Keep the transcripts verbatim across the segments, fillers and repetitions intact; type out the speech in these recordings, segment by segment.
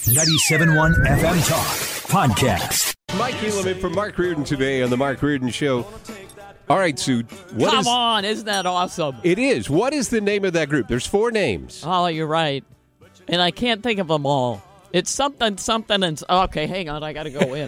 ninety-seven point one F M Talk Podcast. Mike Helaman from Mark Reardon today on the Mark Reardon Show. All right, Sue. What Come is, on, isn't that awesome? It is. What is the name of that group? There's four names. Oh, you're right. And I can't think of them all. It's something, something, and... Okay, hang on, I got to go in.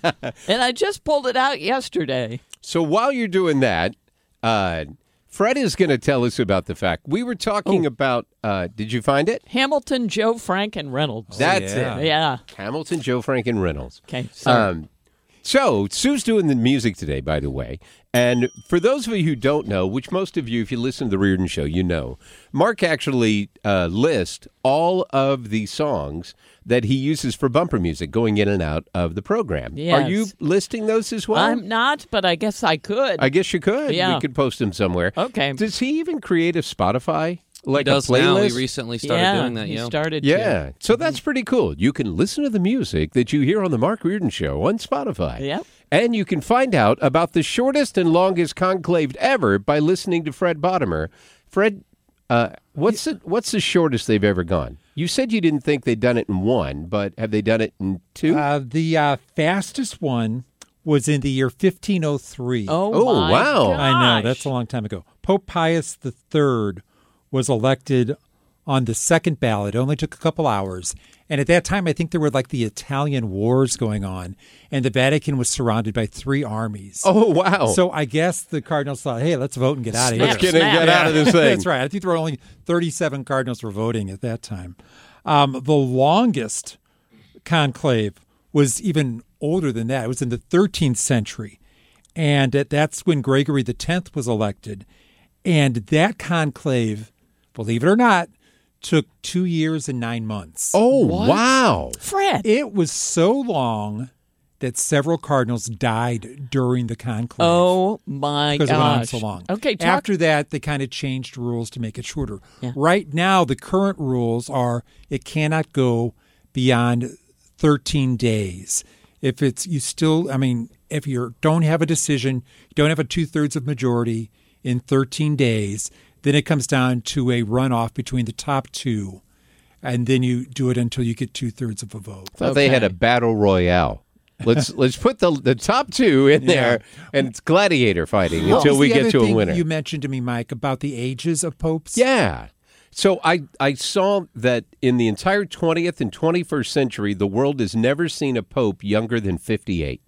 And I just pulled it out yesterday. So while you're doing that, uh, Fred is going to tell us about the fact. We were talking Oh. about... Uh, did you find it? Hamilton, Joe, Frank, and Reynolds. That's yeah. it. Yeah. Hamilton, Joe, Frank, and Reynolds. Okay, sorry. Um, so, Sue's doing the music today, by the way. And for those of you who don't know, which most of you, if you listen to the Reardon Show, you know, Mark actually uh, lists all of the songs that he uses for bumper music going in and out of the program. Yes. Are you listing those as well? I'm not, but I guess I could. I guess you could. Yeah. We could post them somewhere. Okay. Does he even create a Spotify? Like he does a playlist? now. He recently started yeah, doing that. he Yeah, started Yeah. to. So that's pretty cool. You can listen to the music that you hear on the Mark Reardon Show on Spotify. Yep. And you can find out about the shortest and longest conclave ever by listening to Fred Bottomer. Fred, uh, what's the, what's the shortest they've ever gone? You said you didn't think they'd done it in one, but have they done it in two? Uh, the uh, fastest one was in the year fifteen oh three. Oh, Oh, my wow. gosh. I know, that's a long time ago. Pope Pius the Third was elected on the second ballot. It only took a couple hours. And at that time, I think there were like the Italian wars going on, and the Vatican was surrounded by three armies. oh, wow. So I guess the cardinals thought, hey, let's vote and get out of Let's here. get, in, get out of this thing. That's right. I think there were only thirty-seven cardinals were voting at that time. Um, the longest conclave was even older than that. It was in the thirteenth century. And that's when Gregory the Tenth was elected. And that conclave, believe it or not, took two years and nine months. Oh, wow. Fred. It was so long that several cardinals died during the conclave. Oh, my Because it went on gosh. so long. Okay, talk. After that, they kind of changed rules to make it shorter. Yeah. Right now, the current rules are it cannot go beyond thirteen days. If it's you still, I mean, if you don't have a decision, you don't have a two-thirds of majority in thirteen days, then it comes down to a runoff between the top two, and then you do it until you get two-thirds of a vote. I thought they had a battle royale. Let's let's put the the top two in there, and it's gladiator fighting What until was we the get other to a thing winner. You mentioned to me, Mike, about the ages of popes. Yeah. So I, I saw that in the entire twentieth and twenty-first century, the world has never seen a pope younger than fifty-eight.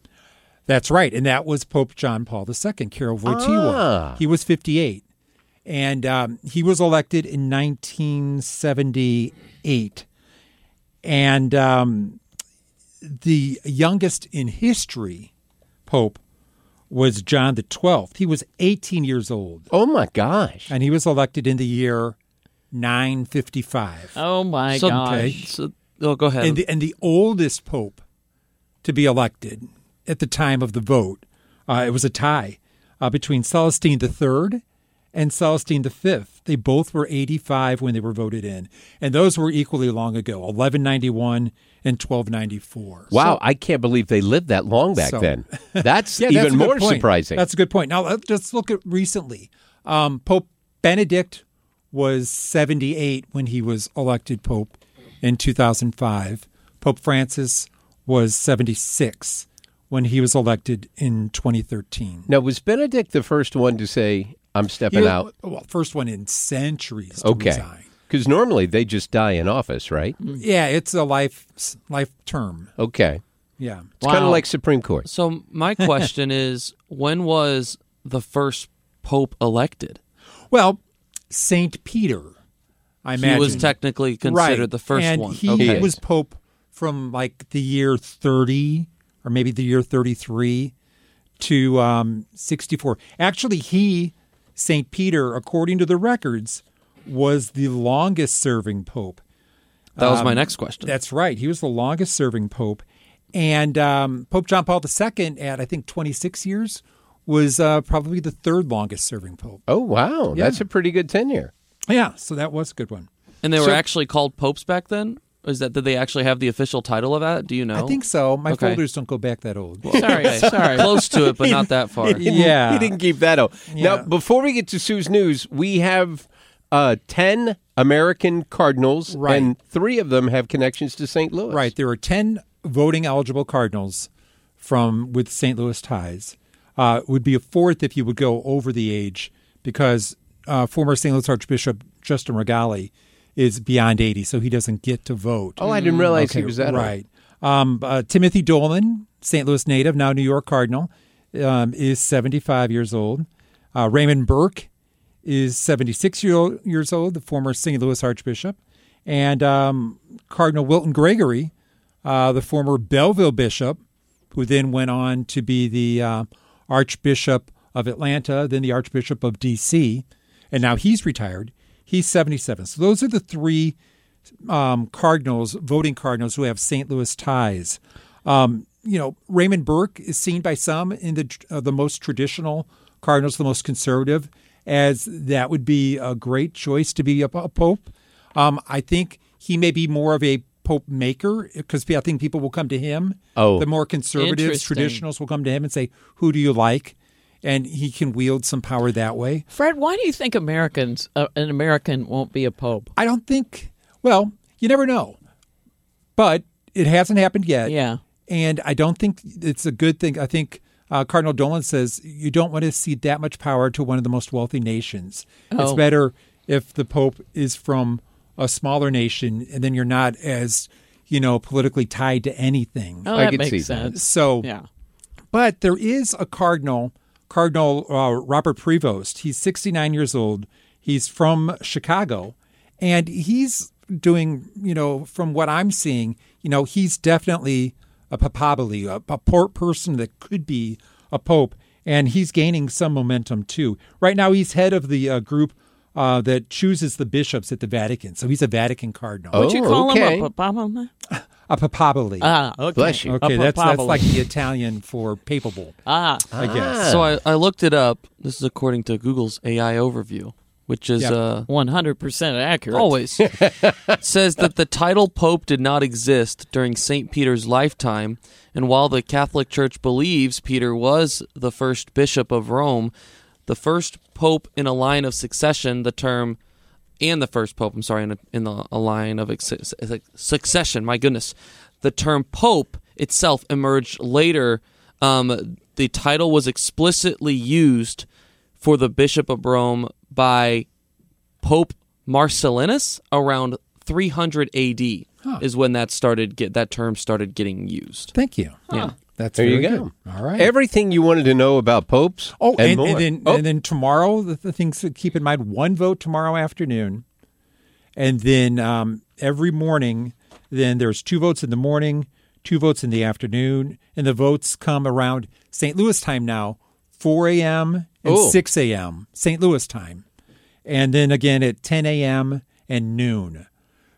That's right, and that was Pope John Paul the Second, Karol Wojtyła. Ah. He was fifty-eight, and um, he was elected in nineteen seventy-eight. And um, the youngest in history pope was John the Twelfth. He was eighteen years old, Oh, my gosh. and he was elected in the year nine fifty-five. Oh, my So, gosh. okay. so oh, go ahead. And the, and the oldest pope to be elected at the time of the vote, uh, it was a tie uh, between Celestine the Third and Celestine the Fifth. They both were eighty-five when they were voted in, and those were equally long ago, eleven ninety-one and twelve ninety-four. Wow, So- I can't believe they lived that long back So- then. That's yeah, even that's a good more point. surprising. That's a good point. Now, let's just look at recently. Um, Pope Benedict was seventy-eight when he was elected pope in two thousand five. Pope Francis was seventy-six when he was elected in twenty thirteen. Now, was Benedict the first one to say, I'm stepping He was- out? Well, first one in centuries to Okay. resign. Because normally they just die in office, right? Yeah, it's a life life term. Okay. Yeah. It's kind of Wow. like Supreme Court. so my question is, when was the first pope elected? Well, Saint Peter, I imagine. He was technically considered right. the first and one. He Okay. was pope from like the year thirty or maybe the year thirty-three to um, sixty-four. Actually, he, Saint Peter, according to the records, was the longest serving pope. That was my Um, next question. That's right. He was the longest serving pope. And um, Pope John Paul the Second, at I think twenty-six years, was uh, probably the third longest serving pope. Oh, wow. Yeah. That's a pretty good tenure. Yeah, so that was a good one. and they were so- actually called popes back then? Is that did they actually have the official title of that? Do you know? I think so. My Okay. folders don't go back that old. Sorry, sorry. Close to it, but not that far. Yeah. He didn't keep that out. Yeah. Now, before we get to Sue's news, we have uh, ten American Cardinals, Right. and three of them have connections to Saint Louis. Right. There are ten voting eligible Cardinals from with Saint Louis ties. Uh, would be a fourth if you would go over the age, because uh, former Saint Louis Archbishop Justin Regali is beyond eighty, so he doesn't get to vote. Oh, I didn't realize Okay, he was that old. right. Um, uh, Timothy Dolan, Saint Louis native, now New York Cardinal, um, is seventy-five years old. Uh, Raymond Burke is seventy-six year old, years old, the former Saint Louis Archbishop. And um, Cardinal Wilton Gregory, uh, the former Belleville Bishop, who then went on to be the uh, Archbishop of Atlanta, then the Archbishop of D C, and now he's retired. He's seventy-seven. So those are the three um, cardinals, voting cardinals, who have Saint Louis ties. Um, you know, Raymond Burke is seen by some in the uh, the most traditional cardinals, the most conservative, as that would be a great choice to be a, a pope. Um, I think he may be more of a pope maker, because I think people will come to him. Oh. The more conservatives, Interesting. traditionals will come to him and say, who do you like? And he can wield some power that way. Fred, why do you think Americans, uh, an American won't be a pope? I don't think, well, you never know. But it hasn't happened yet. Yeah. And I don't think it's a good thing. I think uh, Cardinal Dolan says you don't want to cede that much power to one of the most wealthy nations. It's Oh. better if the Pope is from a smaller nation, and then you're not as, you know, politically tied to anything. Oh, I that could makes see that. sense. So, Yeah. but there is a cardinal, Cardinal uh, Robert Prevost. He's sixty-nine years old. He's from Chicago, and he's doing, you know, from what I'm seeing, you know, he's definitely a papabile, a, a poor person that could be a pope, and he's gaining some momentum too. Right now, he's head of the uh, group uh, that chooses the bishops at the Vatican, so he's a Vatican cardinal. Oh. Would you call okay. him a papabile? A papabile. Ah, okay. Bless you. Okay, A that's that's papabile. like the Italian for papable, Ah, I guess. So I, I looked it up. This is according to Google's A I overview, which is Yep. uh, one hundred percent accurate. always says that the title Pope did not exist during Saint Peter's lifetime, and while the Catholic Church believes Peter was the first bishop of Rome, the first pope in a line of succession, the term, and the first pope, I'm sorry, in a, in the, a line of ex- succession, my goodness, the term pope itself emerged later. Um, the title was explicitly used for the Bishop of Rome by Pope Marcellinus around three hundred A D is when that started get that term started getting used. Thank you. Yeah. That's There you very go. good. All right. Everything you wanted to know about popes. Oh, and, and, more. and then Oh, and then tomorrow, the, the things to keep in mind: one vote tomorrow afternoon, and then um, every morning. Then there's two votes in the morning, two votes in the afternoon, and the votes come around Saint Louis time now, four a.m. and Oh. six a.m. Saint Louis time, and then again at ten a.m. and noon.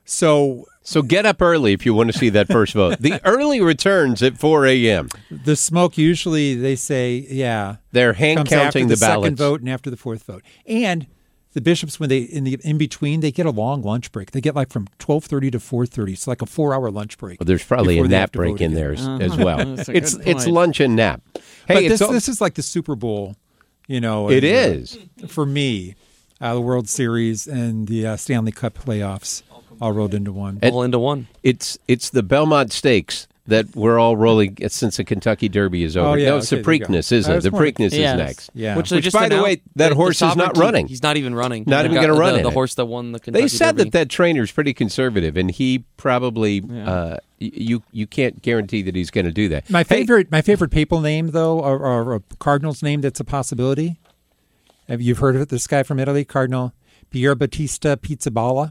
So so get up early if you want to see that first vote. The early returns at four a.m. the smoke usually, they say, yeah, They're hand comes after counting the, the ballots. second vote and after the fourth vote. And the bishops, when they in the in between, they get a long lunch break. They get like from twelve thirty to four thirty. It's like a four hour lunch break. Well, there's probably before a they nap have to break vote in again. there as, as well. That's a It's good it's point. lunch and nap. Hey, But it's this all- this is like the Super Bowl, you know. It and, uh, is. for me, uh, the World Series and the uh, Stanley Cup playoffs all rolled into one. All into one. It's it's the Belmont Stakes that we're all rolling since the Kentucky Derby is over. Oh, yeah, no, it's okay, the there you go. Preakness, isn't I it? was The wondering. Preakness Yes. is next. Yeah. Which, they Which, just by the announced- way, that the- horse the is not Sovereignty, running. He's not even running. Not even The gonna guy- run the, in the it. horse that won the Kentucky They said Derby. that that trainer's pretty conservative, and he probably uh, y- you you can't guarantee that he's going to do that. My Hey, favorite, my favorite papal name, though, or, or a cardinal's name that's a possibility. Have you heard of it? This guy from Italy, Cardinal Pier Battista Pizzaballa.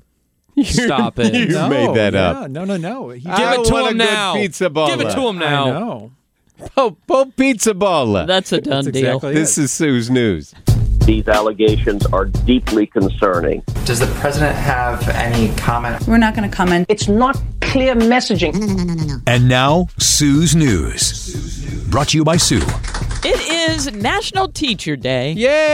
Stop it. You no, made that yeah, up. No, no, no. He, Give I it to want him a good now. pizza ball. Give it to him I now. know. Pope, Pope Pizza Balla. That's a done That's deal. exactly This it. is Sue's News. These allegations are deeply concerning. Does the president have any comment? We're not going to comment. It's not clear messaging. And now, Sue's News. Brought to you by Sue. It is National Teacher Day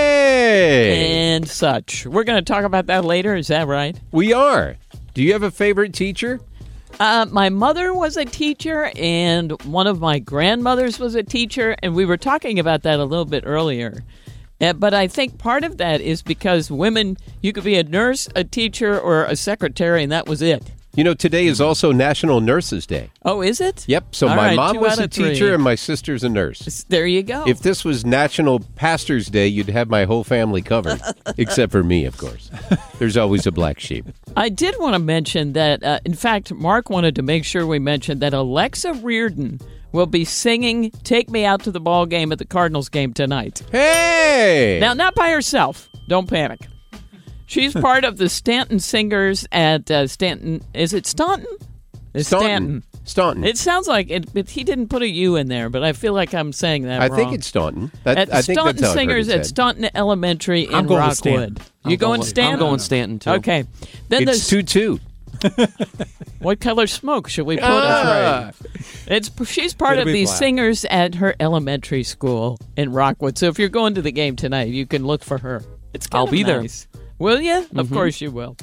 Yay! and such. We're going to talk about that later. Is that right? We are. Do you have a favorite teacher? Uh, my mother was a teacher, and one of my grandmothers was a teacher, and we were talking about that a little bit earlier. Uh, but I think part of that is because women, you could be a nurse, a teacher, or a secretary, and that was it. You know, today is also National Nurses Day. Oh, is it? Yep. So All my right, mom two was out a of three. teacher and my sister's a nurse. There you go. If this was National Pastors Day, you'd have my whole family covered, except for me, of course. There's always a black sheep. I did want to mention that, uh, in fact, Mark wanted to make sure we mentioned that Alexa Reardon will be singing Take Me Out to the Ball Game at the Cardinals game tonight. Hey! Now, not by herself. Don't panic. She's part of the Stanton Singers at uh, Stanton. Is it Staunton? It's Staunton. Stanton. Staunton. It sounds like it, but he didn't put a U in there, but I feel like I'm saying that I wrong. think it's Staunton. That, At I think Staunton that's how I've heard Singers it at said. Staunton Elementary in I'm going with Rockwood. Stanton. You I'm going with- Stanton? I'm going Stanton, too. Okay. Then It's there's two two. what color smoke should we put Ah. it? It's she's part It'll of be these black. singers at her elementary school in Rockwood. So if you're going to the game tonight, you can look for her. It's kind I'll of be there. nice. Will you? Of course you will.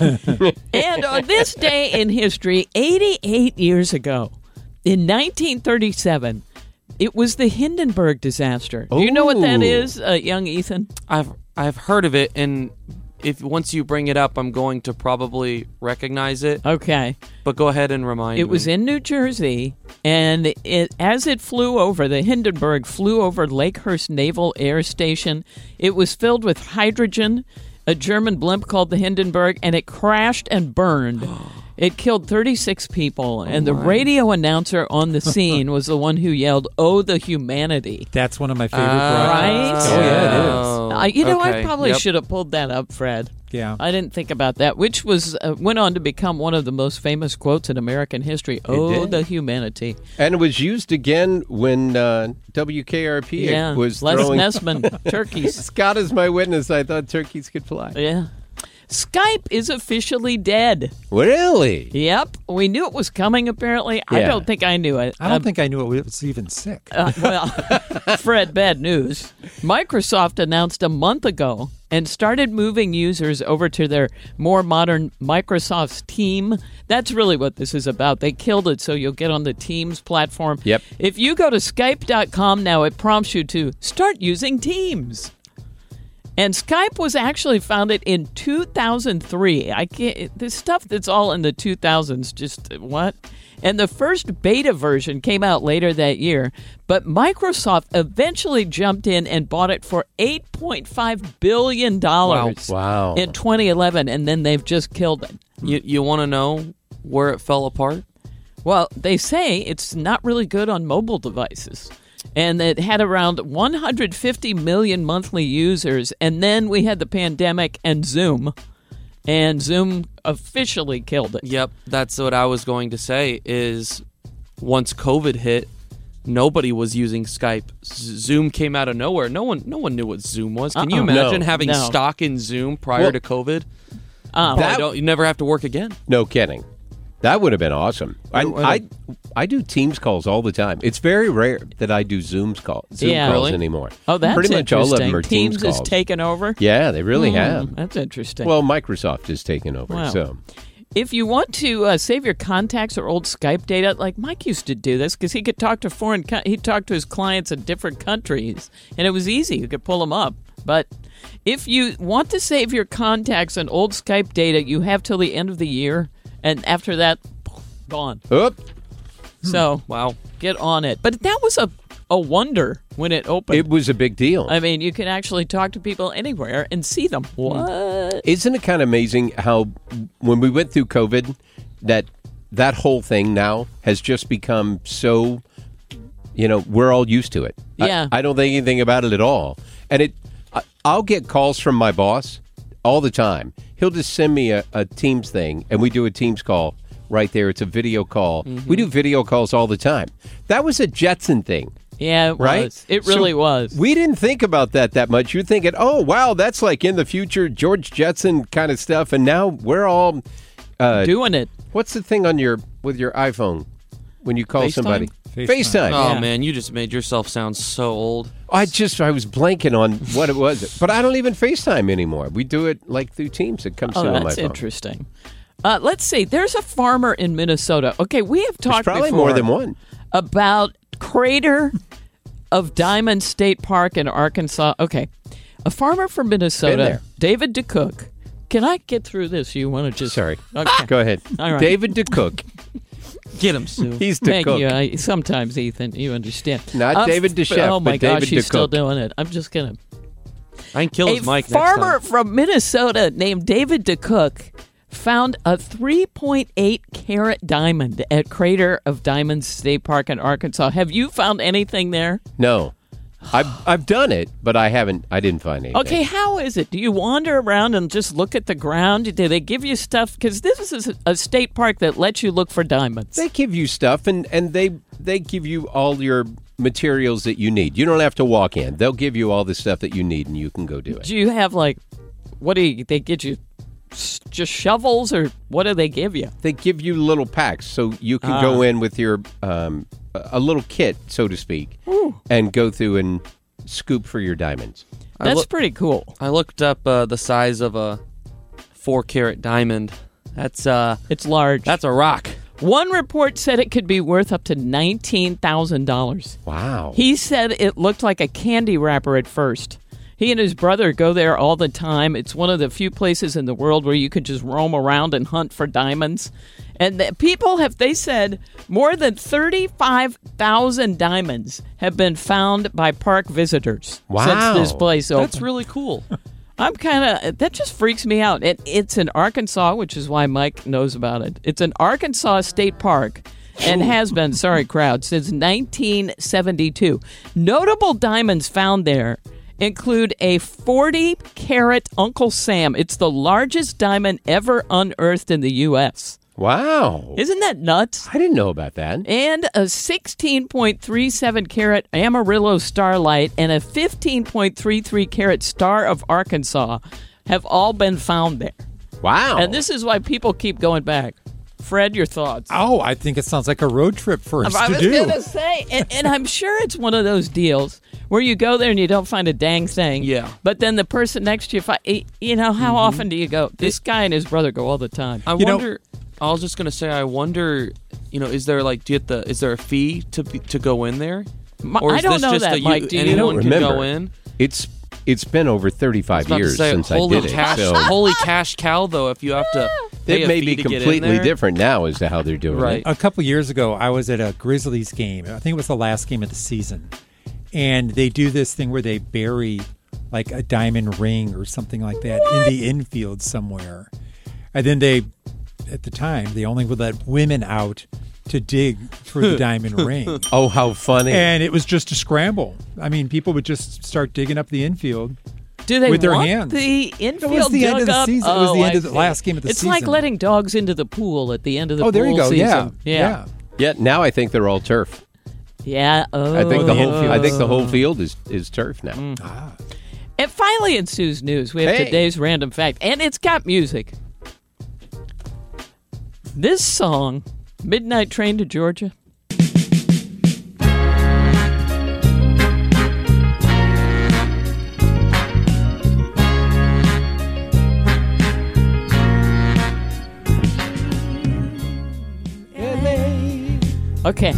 And on this day in history, eighty-eight years ago, in nineteen thirty-seven, it was the Hindenburg disaster. Do you know what that Ooh. is, uh, young Ethan? I've I've heard of it, and if once you bring it up, I'm going to probably recognize it. Okay. But go ahead and remind It me. was in New Jersey, and it, as it flew over, the Hindenburg flew over Lakehurst Naval Air Station. It was filled with hydrogen, a German blimp called the Hindenburg, and it crashed and burned. It killed thirty-six people, and the radio announcer on the scene was the one who yelled, "Oh, the humanity." That's one of my favorite Ah. broadcasts. Right? Oh, yeah, it is. Oh, Uh, you know, okay. I probably Yep. should have pulled that up, Fred. Yeah. I didn't think about that, which was uh, went on to become one of the most famous quotes in American history. Oh, did. the humanity. And it was used again when uh, W K R P Yeah, was Les throwing... Nessman, turkeys. Scott is my witness. I thought turkeys could fly. Yeah. Skype is officially dead. Really? Yep. We knew it was coming, apparently. I Yeah. don't think I knew it. I don't Um, think I knew it was even sick. uh, well, Fred, bad news. Microsoft announced a month ago and started moving users over to their more modern Microsoft's Team. That's really what this is about. They killed it so you'll get on the Teams platform. Yep. If you go to Skype dot com now, it prompts you to start using Teams. And Skype was actually founded in two thousand three. I can't. This stuff that's all in the two thousands. Just what? And the first beta version came out later that year. But Microsoft eventually jumped in and bought it for eight point five billion dollars Wow. Wow. in twenty eleven, and then they've just killed it. You you want to know where it fell apart? Well, they say it's not really good on mobile devices. And it had around one hundred fifty million monthly users. And then we had the pandemic and Zoom. And Zoom officially killed it. Yep, that's what I was going to say. Is once COVID hit, nobody was using Skype. Z- Zoom came out of nowhere. No one, no one knew what Zoom was. Can you Uh-uh. imagine No. having No. stock in Zoom prior Well, to COVID? Oh, That, don't, you never have to work again. No kidding. That would have been awesome. I, I I do Teams calls all the time. It's very rare that I do Zooms call, Zoom Yeah. calls Really? anymore. oh, that's Pretty much all of them are interesting. Teams, has calls. taken over. Yeah, they really Hmm, have. That's interesting. Well, Microsoft has taken over. Wow. So if you want to uh, save your contacts or old Skype data, like Mike used to do this because he could talk to foreign, co- he'd talk to his clients in different countries, and it was easy. You could pull them up. But if you want to save your contacts and old Skype data, you have till the end of the year, and after that, gone. Oop. So Wow. get on it. But that was a a wonder when it opened. It was a big deal. I mean, you can actually talk to people anywhere and see them. What? Isn't it kind of amazing how when we went through COVID, that that whole thing now has just become so, you know, we're all used to it. I- Yeah. I, don't think anything about it at all. And it, I, I'll get calls from my boss all the time. He'll just send me a, a Teams thing, and we do a Teams call right there. It's a video call. We do video calls all the time. That was a Jetson thing. Yeah, it Right? was. It really So was. We didn't think about that that much. You're thinking, oh, wow, that's like in the future, George Jetson kind of stuff. And now we're all, uh, doing it. what's the thing on your with your iPhone when you call FaceTime? somebody? FaceTime. FaceTime. Oh Yeah. man, you just made yourself sound so old. I just, I was blanking on what it was. But I don't even FaceTime anymore. We do it like through Teams. It comes Oh, through on my that's phone. interesting. Uh, let's see. There's a farmer in Minnesota. Okay, we have There's talked probably before more than one. about Crater of Diamond State Park in Arkansas. Okay. A farmer from Been Minnesota, there. David DeCook. Can I get through this? You want to just... Sorry. Okay. Go ahead. All right. David DeCook. Get him, Sue. He's Thank DeCook. you. I, sometimes, Ethan, you understand. Not Uh, David f- DeChef, Oh, my but gosh, David he's still DeCook. doing it. I'm just going to... I can kill his A mic farmer next time. from Minnesota named David DeCook found a three point eight carat diamond at Crater of Diamonds State Park in Arkansas. Have you found anything there? No. I've I've done it, but I haven't. I didn't find anything. Okay, how is it? Do you wander around and just look at the ground? Do they give you stuff? Because this is a state park that lets you look for diamonds. They give you stuff, and, and they they give you all your materials that you need. You don't have to walk in. They'll give you all the stuff that you need, and you can go do it. Do you have like, what do you, they get you? S- Just shovels, or what do they give you? They give you little packs, so you can go in with your um, a a little kit, so to speak, and go through and scoop for your diamonds. I That's look- pretty cool. I looked up uh, the size of a four carat diamond. That's uh, It's large. that's a rock. One report said it could be worth up to nineteen thousand dollars. Wow. He said it looked like a candy wrapper at first. He and his brother go there all the time. It's one of the few places in the world where you could just roam around and hunt for diamonds. And the people have, they said, more than thirty-five thousand diamonds have been found by park visitors Wow. since this place opened. That's really cool. I'm kind of, that just freaks me out. It, it's in Arkansas, which is why Mike knows about it. It's an Arkansas state park and has been, sorry crowd, since nineteen seventy-two. Notable diamonds found there include a forty carat Uncle Sam. It's the largest diamond ever unearthed in the U S Wow. Isn't that nuts? I didn't know about that. And a sixteen point three seven carat Amarillo Starlight and a fifteen point three three carat Star of Arkansas have all been found there. Wow. And this is why people keep going back. Fred, your thoughts? Oh, I think it sounds like a road trip for us I to was do. going to say, and, and I'm sure it's one of those deals where you go there and you don't find a dang thing. Yeah. But then the person next to you, fi- you know, how often do you go? This guy and his brother go all the time. I You know- wonder. I was just gonna say. I wonder. You know, is there like, do you have to, is there a fee to be, to go in there? Mi- Or I is don't this know just that, you, Mike. Do you? I don't anyone can remember. go in? It's it's been over thirty-five I was about to years say, since I holy did cash, it. So holy cash cow! Though, if you have to, pay it a may fee be to get in completely there. different now as to how they're doing Right. it. A couple years ago, I was at a Grizzlies game. I think it was the last game of the season. And they do this thing where they bury like a diamond ring or something like that in the infield somewhere. And then they, at the time, they only would let women out to dig for the diamond ring. Oh, how funny. And it was just a scramble. I mean, people would just start digging up the infield. Do they with their want hands. the infield It was the dug end of the up? season. It was the Oh, end I of the see. last game of the it's like season. letting dogs into the pool at the end of the Oh, there pool you go. season. Yeah. Yeah. yeah, now I think they're all turf. Yeah. Oh, I think the whole yeah. I think the whole field is, is turf now. Mm. And finally, in Sue's News, we have Hey. today's random fact, and it's got music. This song, Midnight Train to Georgia. Okay.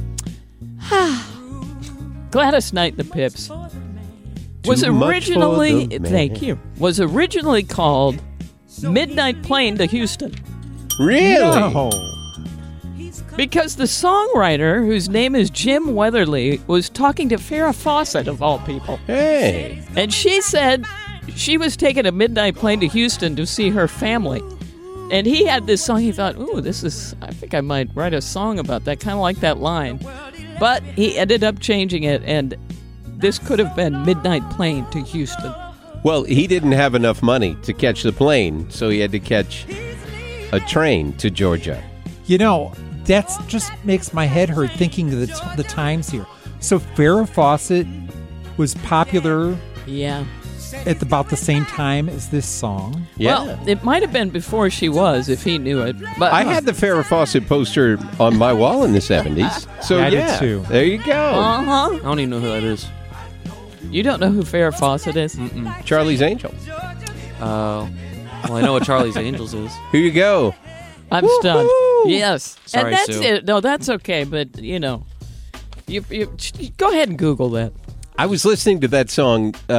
Gladys Knight and the Pips was Too much for originally the man. thank you was originally called Midnight Plane to Houston Really? No. because the songwriter, whose name is Jim Weatherly, was talking to Farrah Fawcett of all people, Hey. and she said she was taking a midnight plane to Houston to see her family. And he had this song. He thought, ooh, this is, I think I might write a song about that, kind of like that line. But he ended up changing it, and this could have been Midnight Plane to Houston. Well, he didn't have enough money to catch the plane, so he had to catch a train to Georgia. You know, that just makes my head hurt thinking of the, t- the times here. So Farrah Fawcett was popular Yeah. at about the same time as this song. Yeah. Well, it might have been before she was, if he knew it. But I had the Farrah Fawcett poster on my wall in the seventies. So I did yeah, too. there you go. Uh-huh. I don't even know who that is. You don't know who Farrah Fawcett is? Charlie's Angel. Uh, well, I know what Charlie's Angels is. Here you go. I'm stunned. Yes. Sorry, and that's Sue. it. No, that's okay, but, you know, you, you, go ahead and Google that. I was listening to that song uh,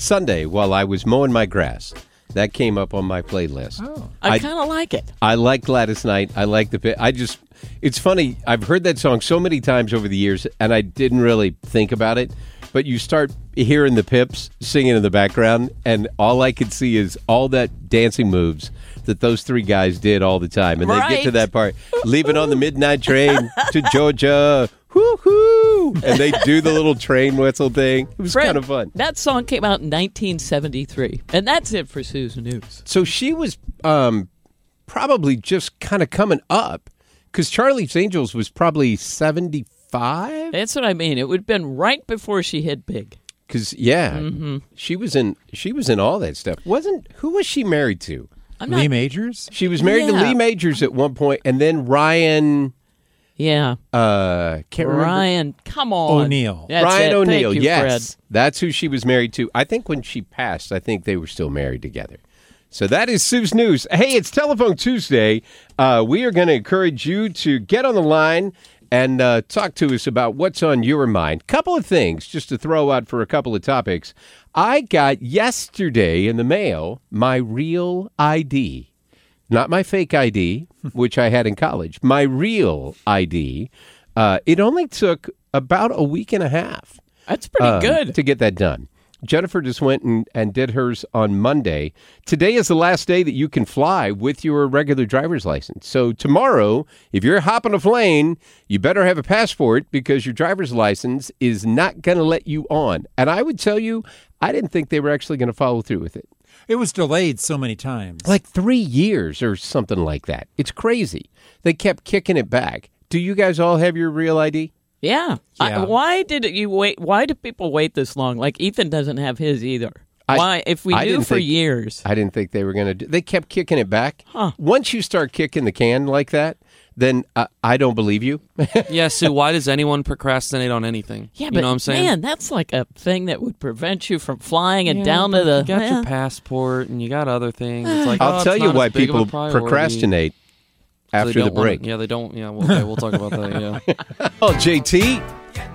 Sunday while I was mowing my grass. That came up on my playlist. Oh. I kind of like it. I like Gladys Knight. I like the bit. I just, it's funny. I've heard that song so many times over the years, and I didn't really think about it. But you start hearing the Pips singing in the background, and all I could see is all that dancing moves that those three guys did all the time. And Right. they get to that part, leaving on the midnight train to Georgia. Woo-hoo! And they do the little train whistle thing. It was Fred, kind of fun. That song came out in nineteen seventy-three. And that's it for Sue's News. So she was um, probably just kind of coming up because Charlie's Angels was probably seventy-five. That's what I mean. It would have been right before she hit big. Because yeah, Mm-hmm. she was in she was in all that stuff. Wasn't who was she married to? I'm Lee not, Majors? She was married to Yeah. Lee Majors at one point, and then Ryan. yeah. Uh, can't remember. Ryan, come on. O'Neal. That's Ryan it. O'Neal. Thank you, Yes, Fred. that's who she was married to. I think when she passed, I think they were still married together. So that is Sue's News. Hey, it's Telephone Tuesday. Uh, we are going to encourage you to get on the line and uh, talk to us about what's on your mind. Couple of things just to throw out for a couple of topics. I got yesterday in the mail my real I D. Not my fake I D, which I had in college. My real I D. Uh, it only took about a week and a half That's pretty um, good. to get that done. Jennifer just went and, and did hers on Monday. Today is the last day that you can fly with your regular driver's license. So tomorrow, if you're hopping a plane, you better have a passport because your driver's license is not going to let you on. And I would tell you, I didn't think they were actually going to follow through with it. It was delayed so many times. Like three years or something like that. It's crazy. They kept kicking it back. Do you guys all have your real I D? Yeah. I- Yeah. why did you wait? Why do people wait this long? Like Ethan doesn't have his either. I- why? If we I knew didn't for think- years. I didn't think they were going to do. They kept kicking it back. Huh. Once you start kicking the can like that, then uh, I don't believe you. Yeah, Sue, why does anyone procrastinate on anything? Yeah, you but know what I'm saying? man, that's like a thing that would prevent you from flying and Yeah, down but to the. You got yeah. your passport and you got other things. It's like, I'll oh, tell it's you not why as big of a people priority. procrastinate So they after the don't wanna- break. yeah, they don't. Yeah, well, okay, we'll talk about that. Yeah. Oh, J T,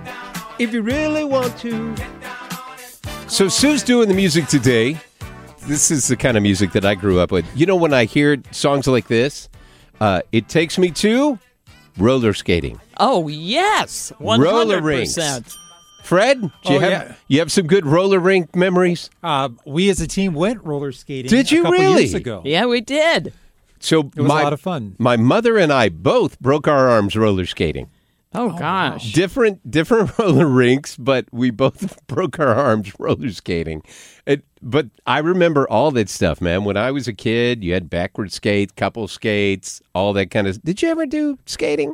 if you really want to. So Sue's doing the music today. This is the kind of music that I grew up with. You know, when I hear songs like this, uh, it takes me to roller skating. Oh yes, one Roller hundred rinks. percent. Fred, do you Oh, have yeah. you have some good roller rink memories? Uh, we as a team went roller skating Did you a couple really? years ago. Yeah, we did. So It was my, a lot of fun. My mother and I both broke our arms roller skating. Oh, gosh. Different different roller rinks, but we both broke our arms roller skating. It, but I remember all that stuff, man. When I was a kid, you had backward skates, couple skates, all that kind of. Did you ever do skating?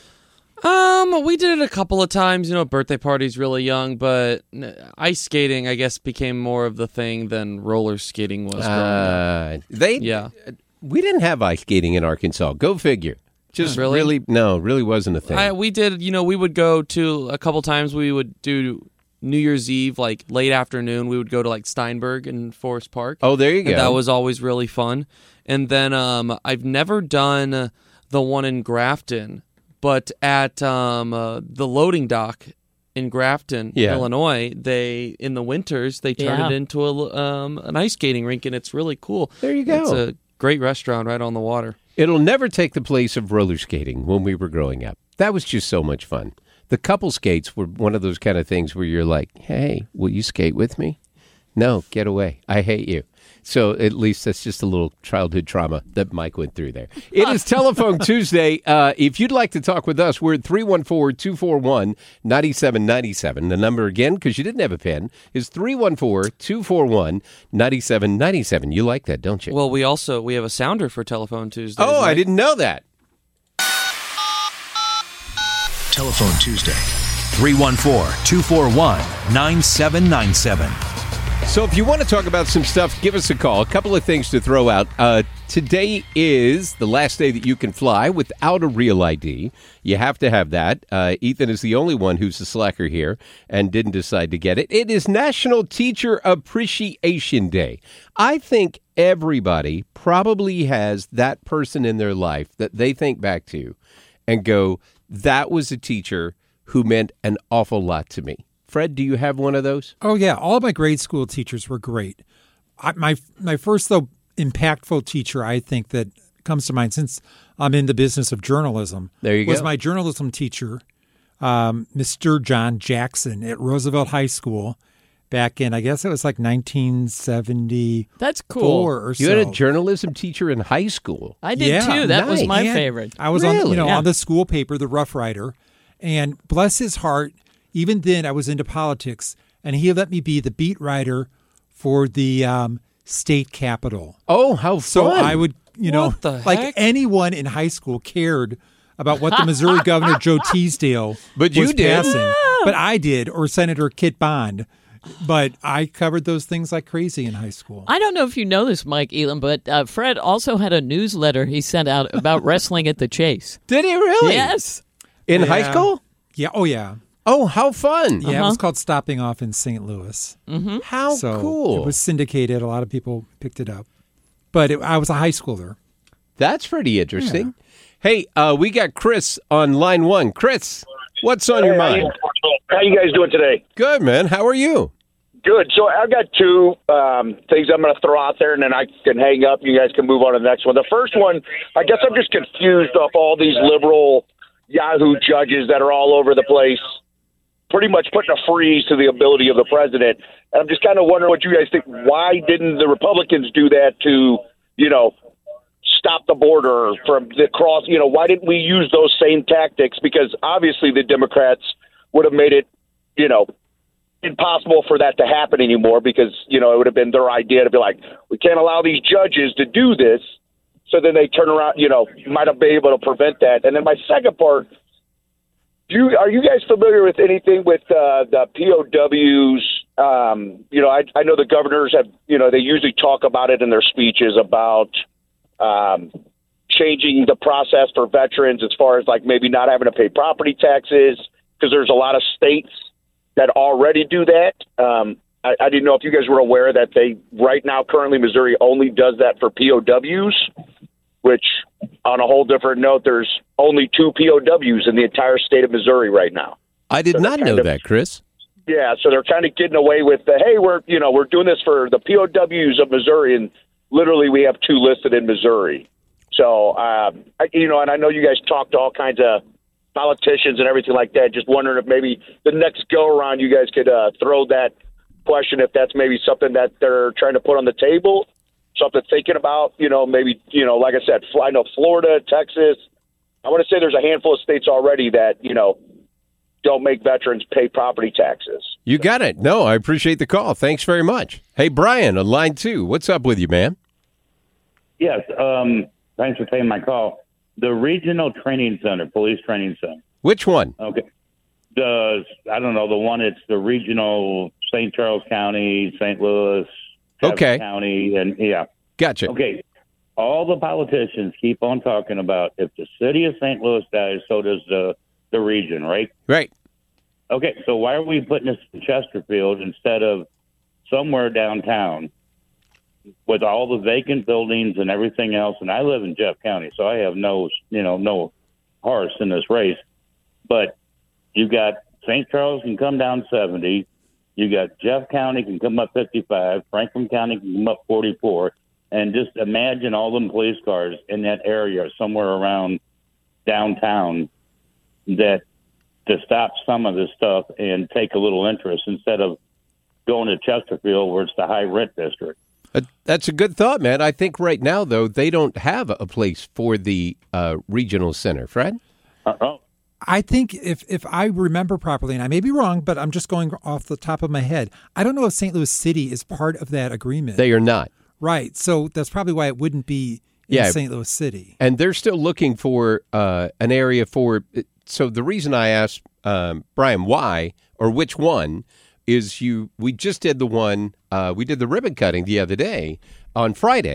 Um, we did it a couple of times. You know, birthday parties really young, but n- ice skating, I guess, became more of the thing than roller skating was. growing up. Uh, they Yeah. We didn't have ice skating in Arkansas. Go figure. Just Really? really, no, really wasn't a thing. I, we did, you know, we would go to a couple times. We would do New Year's Eve, like late afternoon. We would go to like Steinberg and Forest Park. oh, there you go. And that was always really fun. And then um, I've never done the one in Grafton, but at um, uh, the loading dock in Grafton, Yeah. Illinois, they in the winters they turn Yeah. it into a um, an ice skating rink, and it's really cool. There you go. It's a great restaurant right on the water. It'll never take the place of roller skating when we were growing up. That was just so much fun. The couple skates were one of those kind of things where you're like, hey, will you skate with me? No, get away. I hate you. So at least that's just a little childhood trauma that Mike went through there. It is Telephone Tuesday. Uh, if you'd like to talk with us, we're at three one four, two four one, nine seven nine seven. The number again, because you didn't have a pen, is three one four, two four one, nine seven nine seven. You like that, don't you? Well, we also we have a sounder for Telephone Tuesday. oh, I didn't know that. Telephone Tuesday. three one four, two four one, nine seven nine seven. So if you want to talk about some stuff, give us a call. A couple of things to throw out. Uh, today is the last day that you can fly without a real I D. You have to have that. Uh, Ethan is the only one who's a slacker here and didn't decide to get it. It is National Teacher Appreciation Day. I think everybody probably has that person in their life that they think back to and go, that was a teacher who meant an awful lot to me. Fred, do you have one of those? Oh, yeah. All of my grade school teachers were great. I, my my first, though, impactful teacher, I think, that comes to mind since I'm in the business of journalism there you was go. my journalism teacher, um, Mister John Jackson at Roosevelt High School back in, I guess it was like nineteen seventy-four That's cool. or so. You had a journalism teacher in high school. I did Yeah, too. That was nice. my And favorite. I was on, Really? you know, Yeah. on the school paper, the Rough Rider, and bless his heart, even then I was into politics, and he let me be the beat writer for the um, state capitol. Oh, how fun. So I would, you know, What the like heck? anyone in high school cared about what the Missouri Governor Joe Teasdale But you was did. passing. But I did, or Senator Kit Bond. But I covered those things like crazy in high school. I don't know if you know this, Mike Elam, but uh, Fred also had a newsletter he sent out about wrestling at the Chase. Did he really? Yes. In high Yeah. school? Yeah, oh yeah. Oh, how fun. Yeah, it Uh-huh. was called Stopping Off in Saint Louis. How So cool. it was syndicated. A lot of people picked it up. But it, I was a high schooler. That's pretty interesting. Hey, uh, we got Chris on line one. Chris, what's on your mind? How you guys doing today? Good, man. How are you? Good. So I've got two um, things I'm going to throw out there, and then I can hang up. You guys can move on to the next one. The first one, I guess I'm just confused off all these liberal Yahoo judges that are all over the place, pretty much putting a freeze to the ability of the president. And I'm just kind of wondering what you guys think. Why didn't the Republicans do that to, you know, stop the border from the cross? You know, why didn't we use those same tactics? Because obviously the Democrats would have made it, you know, impossible for that to happen anymore, because, you know, it would have been their idea to be like, we can't allow these judges to do this. So then they turn around, you know, might have been able to prevent that. And then my second part, do you, are you guys familiar with anything with uh, the P O Ws? Um, you know, I, I know the governors have, you know, they usually talk about it in their speeches about um, changing the process for veterans as far as like maybe not having to pay property taxes, because there's a lot of states that already do that. Um, I, I didn't know if you guys were aware that they right now currently Missouri only does that for P O Ws, which on a whole different note, there's only two P O Ws in the entire state of Missouri right now. I did So not they're know kind of- that, Chris. Yeah, so they're kind of getting away with the, hey, we're, you know, we're doing this for the P O Ws of Missouri, and literally we have two listed in Missouri. So, um, I, you know, and I know you guys talk to all kinds of politicians and everything like that. Just wondering if maybe the next go around you guys could uh, throw that question, if that's maybe something that they're trying to put on the table, something thinking about, you know, maybe, you know, like I said, I know Florida, Texas. I want to say there's a handful of states already that, you know, don't make veterans pay property taxes. You got it. No, I appreciate the call. Thanks very much. Hey, Brian on line two. What's up with you, man? Yes, um, thanks for taking my call. The Regional Training Center, Police Training Center. Which one? Okay. The, I don't know, the one, it's the Regional Saint Charles County, Saint Louis, Chatham Okay. County, and yeah. Gotcha. Okay. All the politicians keep on talking about if the city of Saint Louis dies, so does the, the region, right? Right. Okay, so why are we putting this in Chesterfield instead of somewhere downtown with all the vacant buildings and everything else? And I live in Jeff County, so I have no, you know, no horse in this race. But you got Saint Charles can come down seventy. You got Jeff County can come up fifty-five. Franklin County can come up forty-four. And just imagine all them police cars in that area somewhere around downtown that to stop some of this stuff and take a little interest instead of going to Chesterfield where it's the high rent district. Uh, that's a good thought, man. I think right now, though, they don't have a place for the uh, regional center. Fred? Uh-oh. I think if, if I remember properly, and I may be wrong, but I'm just going off the top of my head, I don't know if Saint Louis City is part of that agreement. They are not. Right. So that's probably why it wouldn't be in Yeah. Saint Louis City. And they're still looking for uh, an area for. So the reason I asked um, Brian why or which one is you. We just did the one. Uh, we did the ribbon cutting the other day on Friday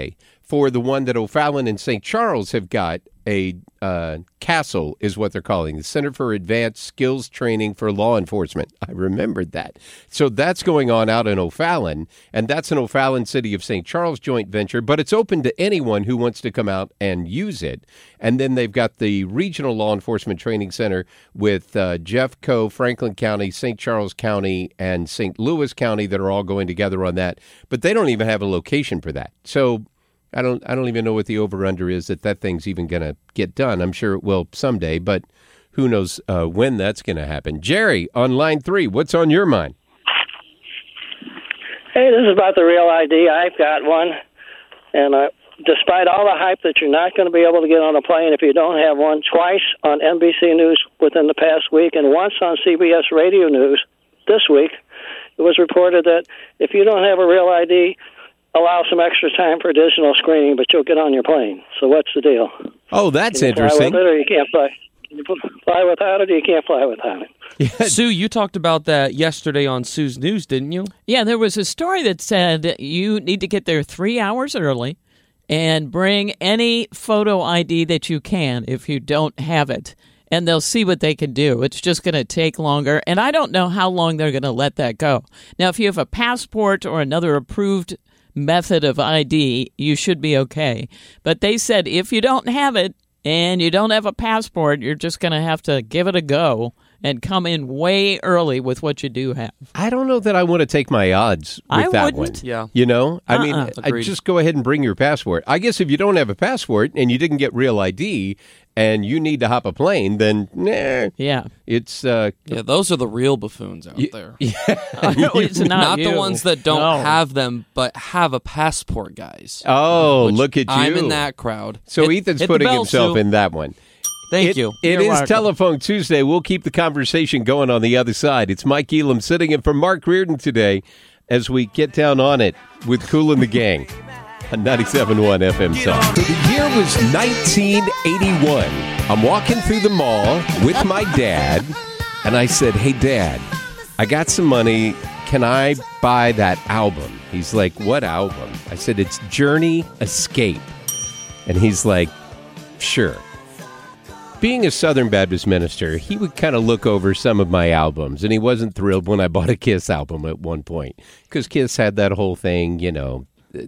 for the one that O'Fallon and Saint Charles have got, a uh, CASEL is what they're calling, the Center for Advanced Skills Training for Law Enforcement. I remembered that. So that's going on out in O'Fallon, and that's an O'Fallon City of Saint Charles joint venture, but it's open to anyone who wants to come out and use it. And then they've got the Regional Law Enforcement Training Center with uh, Jeffco, Franklin County, Saint Charles County, and Saint Louis County that are all going together on that. But they don't even have a location for that. So I don't I don't even know what the over-under is that that thing's even going to get done. I'm sure it will someday, but who knows uh, when that's going to happen. Jerry, on line three, what's on your mind? Hey, this is about the Real I D. I've got one, and uh, despite all the hype that you're not going to be able to get on a plane if you don't have one, twice on N B C News within the past week and once on C B S Radio News this week, it was reported that if you don't have a Real I D, allow some extra time for additional screening, but you'll get on your plane. So what's the deal? Oh, that's Can you interesting. Fly with it or you can't fly. Can you fly without it or you can't fly without it. Yeah. Sue, you talked about that yesterday on Sue's News, didn't you? Yeah, there was a story that said you need to get there three hours early and bring any photo I D that you can if you don't have it. And they'll see what they can do. It's just going to take longer. And I don't know how long they're going to let that go. Now, if you have a passport or another approved method of I D, you should be okay. But they said if you don't have it and you don't have a passport, you're just going to have to give it a go and come in way early with what you do have. I don't know that I want to take my odds with I that wouldn't. one. Yeah. You know, I Uh-uh. mean, I Agreed. just go ahead and bring your passport. I guess if you don't have a passport and you didn't get Real I D and you need to hop a plane, then nah, Yeah. it's uh, Yeah, those are the real buffoons out there. No, it's not Not you. the ones that don't No. have them, but have a passport, guys. oh, Which look at you. I'm in that crowd. So Hit- Ethan's hit the putting bell, himself Sue. in that one. Thank It- you. It You're is welcome. Telephone Tuesday. We'll keep the conversation going on the other side. It's Mike Elam sitting in for Mark Reardon today as we get down on it with Kool and the Gang on ninety-seven point one F M Song. So the year was nineteen eighty-one. I'm walking through the mall with my dad, and I said, hey, Dad, I got some money. Can I buy that album? He's like, what album? I said, it's Journey Escape. And he's like, sure. Being a Southern Baptist minister, he would kind of look over some of my albums, and he wasn't thrilled when I bought a Kiss album at one point because Kiss had that whole thing, you know.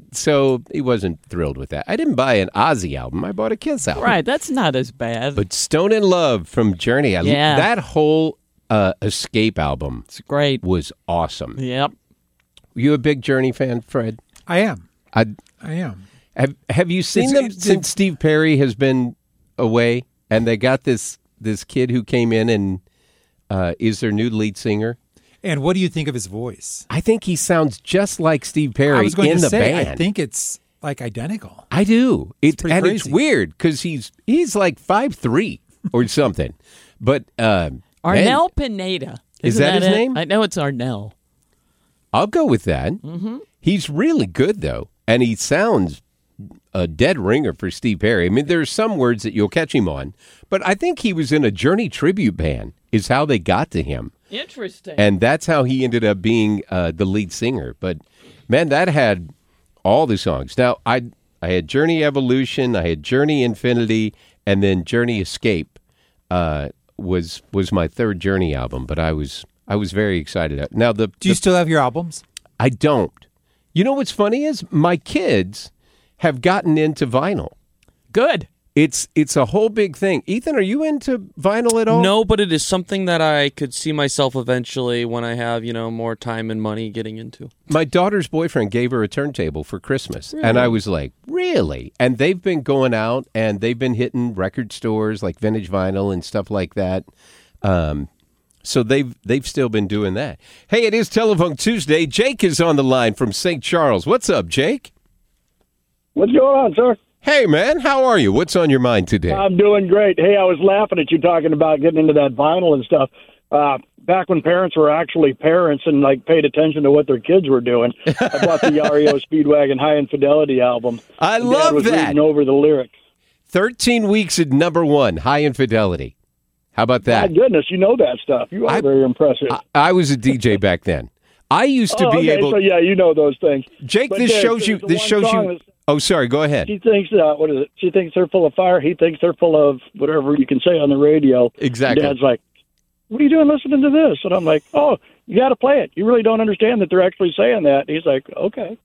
So he wasn't thrilled with that. I didn't buy an Ozzy album. I bought a Kiss album. Right, that's not as bad. But Stone in Love from Journey, I, Yeah. that whole uh, Escape album It's great. was awesome. Yep. You a big Journey fan, Fred? I am. I, I am. have Have you seen It's- them it's- since Steve Perry has been away? And they got this this kid who came in and uh, is their new lead singer. And what do you think of his voice? I think he sounds just like Steve Perry I was going in to the say, band. I think it's like identical. I do. It, pretty and it's crazy. weird because he's he's like five three or something. But uh, Arnell man, Pineda. Is Isn't that his it? name? I know it's Arnell. I'll go with that. Mm-hmm. He's really good though, and he sounds a dead ringer for Steve Perry. I mean, there's some words that you'll catch him on, but I think he was in a Journey tribute band. Is how they got to him. Interesting. And that's how he ended up being uh, the lead singer. But, man, that had all the songs. Now, I I had Journey Evolution, I had Journey Infinity, and then Journey Escape uh, was was my third Journey album. But I was I was very excited. Now, the Do you the- still have your albums? I don't. You know what's funny is my kids have gotten into vinyl. Good. It's it's a whole big thing. Ethan, are you into vinyl at all? No, but it is something that I could see myself eventually when I have, you know, more time and money getting into. My daughter's boyfriend gave her a turntable for Christmas, and I was like, really? And they've been going out, and they've been hitting record stores like Vintage Vinyl and stuff like that. Um, so they've they've still been doing that. Hey, it is Telephone Tuesday. Jake is on the line from Saint Charles. What's up, Jake? What's going on, sir? Hey, man, how are you? What's on your mind today? I'm doing great. Hey, I was laughing at you talking about getting into that vinyl and stuff. Uh, back when parents were actually parents and like paid attention to what their kids were doing, I bought the R E O Speedwagon High Infidelity album. I Dad love was that. reading over the lyrics. thirteen weeks at number one, High Infidelity. How about that? My goodness, you know that stuff. You are I- very impressive. I, I was a D J back then. I used to oh, be okay, able. so yeah, you know those things. Jake, But this there- shows you. there's the This one shows song you. that's- Oh, sorry. Go ahead. She thinks, uh, what is it? She thinks they're full of fire. He thinks they're full of whatever you can say on the radio. Exactly. Dad's like, what are you doing listening to this? And I'm like, oh, you got to play it. You really don't understand that they're actually saying that. And he's like, okay.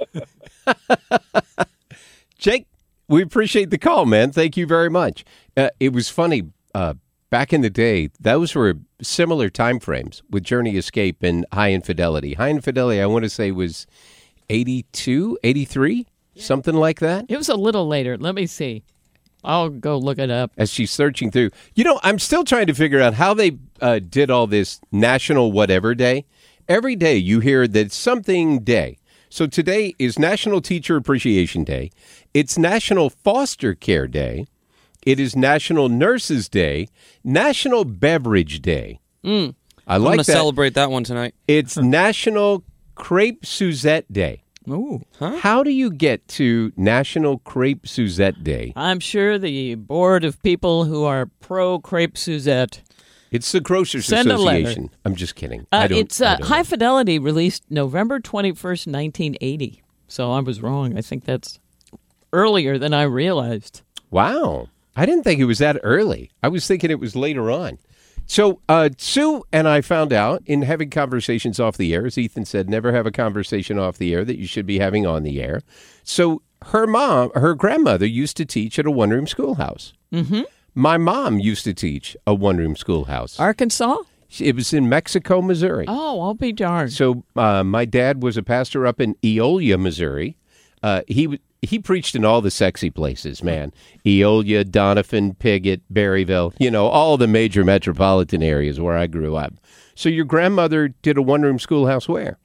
Jake, we appreciate the call, man. Thank you very much. Uh, it was funny. Uh, back in the day, those were similar time frames with Journey Escape and High Infidelity. High Infidelity, I want to say, was eighty-two, eighty-three, yeah. Something like that. It was a little later. Let me see. I'll go look it up. As she's searching through. You know, I'm still trying to figure out how they uh, did all this National Whatever Day. Every day you hear that something day. So today is National Teacher Appreciation Day. It's National Foster Care Day. It is National Nurses Day. National Beverage Day. Mm. I like I'm going to that. celebrate that one tonight. It's National Crepe Suzette Day. Ooh. Huh? How do you get to National Crepe Suzette Day? I'm sure the board of people who are pro Crepe Suzette. It's the Grocers Send Association. I'm just kidding. Uh, I don't, it's uh, I don't High know. Fidelity released November twenty-first, nineteen eighty. So I was wrong. I think that's earlier than I realized. Wow. I didn't think it was that early. I was thinking it was later on. So uh, Sue and I found out in having conversations off the air, as Ethan said, never have a conversation off the air that you should be having on the air. So her mom, her grandmother used to teach at a one-room schoolhouse. Mm-hmm. My mom used to teach a one-room schoolhouse. Arkansas? It was in Mexico, Missouri. Oh, I'll be darned. So uh, my dad was a pastor up in Eola, Missouri. Uh, he he preached in all the sexy places, man. Eola, Donovan, Piggott, Berryville, you know, all the major metropolitan areas where I grew up. So your grandmother did a one-room schoolhouse where?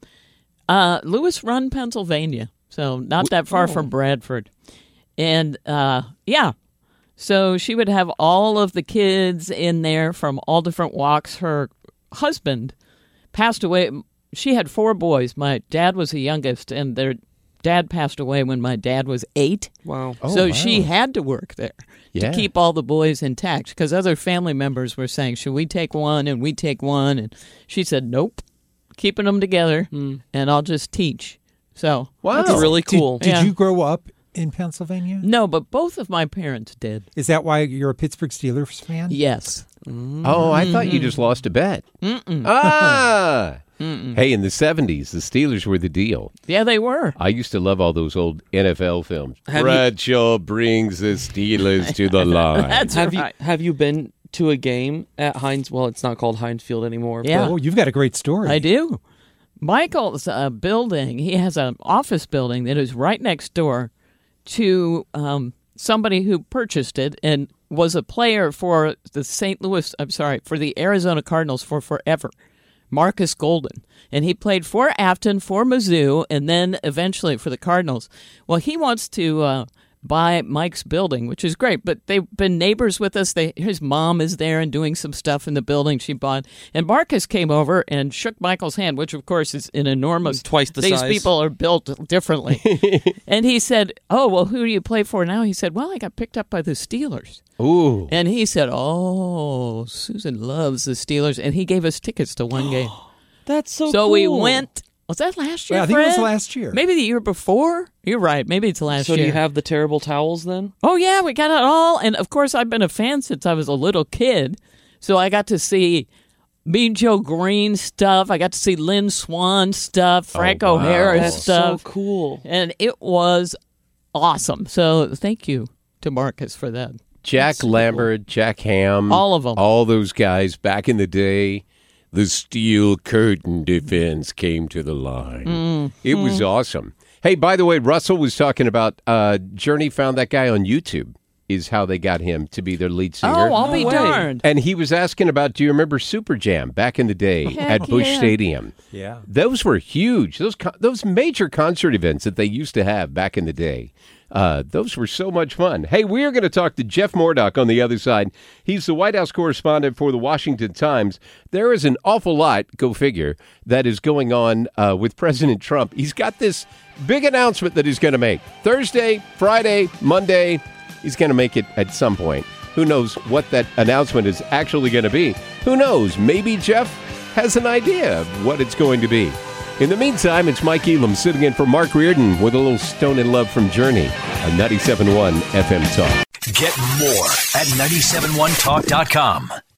Uh, Lewis Run, Pennsylvania. So not that far oh. from Bradford. And, uh, yeah. So she would have all of the kids in there from all different walks. Her husband passed away. She had four boys. My dad was the youngest, and their dad passed away when my dad was eight. Wow. Oh, so wow. she had to work there Yeah. to keep all the boys intact because other family members were saying, should we take one and we take one? And she said, nope, keeping them together, Mm. and I'll just teach. So Wow. That's really cool. Did, did Yeah. you grow up in Pennsylvania? no, but both of my parents did. Is that why you're a Pittsburgh Steelers fan? Yes. Oh, I thought you just lost a bet. Mm-mm. Ah! Mm-mm. Hey, in the seventies, the Steelers were the deal. Yeah, they were. I used to love all those old N F L films. Have you- Bradshaw brings the Steelers to the line. That's have right. you have you been to a game at Heinz? Well, it's not called Heinz Field anymore. Yeah. Oh, you've got a great story. I do. Michael's uh, building, he has an office building that is right next door to um, somebody who purchased it and was a player for the Saint Louis, I'm sorry, for the Arizona Cardinals for forever, Marcus Golden. And he played for Afton, for Mizzou, and then eventually for the Cardinals. Well, he wants to uh, buy Mike's building, which is great, but they've been neighbors with us. They, his mom is there and doing some stuff in the building she bought. And Marcus came over and shook Michael's hand, which, of course, is an enormous... Twice the These size. people are built differently. And he said, oh, well, who do you play for now? He said, well, I got picked up by the Steelers. Ooh. And he said, oh, Susan loves the Steelers. And he gave us tickets to one game. That's so, So cool. we went... Was that last year, Yeah, I think it was Fred? last year. Maybe the year before? You're right. Maybe it's last So year. do you have the terrible towels then? Oh, yeah, we got it all. And, of course, I've been a fan since I was a little kid. So I got to see Mean Joe Green stuff. I got to see Lynn Swan stuff, Frank Oh, wow. O'Hara That's stuff. so cool. And it was awesome. So thank you to Marcus for that. Jack Lambert, Jack Ham. All of 'em. All those guys back in the day. The steel curtain defense came to the line. Mm. It was awesome. Hey, by the way, Russell was talking about uh, Journey found that guy on YouTube is how they got him to be their lead singer. Oh, I'll be way. darned. And he was asking about, do you remember Super Jam back in the day Heck at Busch yeah. Stadium? Yeah. Those were huge. Those co- those major concert events that they used to have back in the day. Uh, those were so much fun. Hey, we are going to talk to Jeff Murdoch on the other side. He's the White House correspondent for the Washington Times. There is an awful lot, go figure, that is going on uh, with President Trump. He's got this big announcement that he's going to make. Thursday, Friday, Monday, he's going to make it at some point. Who knows what that announcement is actually going to be? Who knows? Maybe Jeff has an idea of what it's going to be. In the meantime, it's Mike Elam sitting in for Mark Reardon with a little Stone in Love from Journey on ninety-seven point one F M Talk. Get more at nine seven one talk dot com.